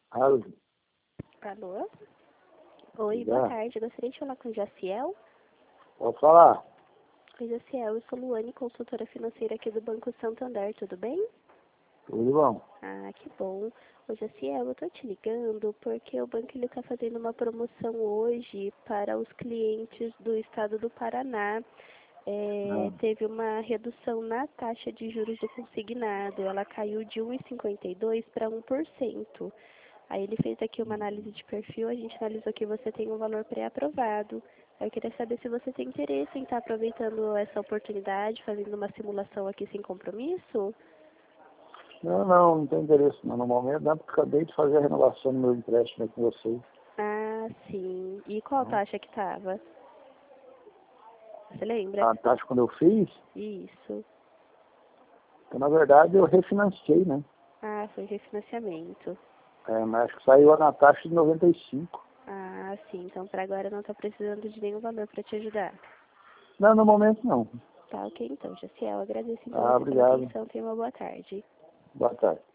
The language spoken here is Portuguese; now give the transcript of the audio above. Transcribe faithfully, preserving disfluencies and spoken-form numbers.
Alô? Alô? Oi, Já. boa tarde. Gostaria de falar com o Jaciel. Pode falar? Oi, Jaciel. Eu sou Luane, consultora financeira aqui do Banco Santander. Tudo bem? Tudo bom? Ah, que bom. Ô, Jaciel, eu tô te ligando porque o banco ele tá fazendo uma promoção hoje para os clientes do estado do Paraná. É, Ah, teve uma redução na taxa de juros do consignado. Ela caiu de um vírgula cinquenta e dois para um por cento. Aí ele fez aqui uma análise de perfil, a gente analisou que você tem um valor pré-aprovado. Eu queria saber se você tem interesse em estar aproveitando essa oportunidade, fazendo uma simulação aqui sem compromisso. não, não, não tem interesse não. No momento, não, porque acabei de fazer a renovação do meu empréstimo aqui com vocês. Ah, sim. E qual Né? taxa que estava? Você lembra? A taxa quando eu fiz, Isso. então, na verdade eu refinanciei, né? Ah, foi refinanciamento. É, mas acho que saiu na taxa de noventa e cinco. Ah, sim. Então, para agora não está precisando de nenhum valor para te ajudar. Não, no momento não. Tá ok, então, Jaciel. Agradeço então Ah, você pela obrigado. atenção. Tenha uma boa tarde. Boa tarde.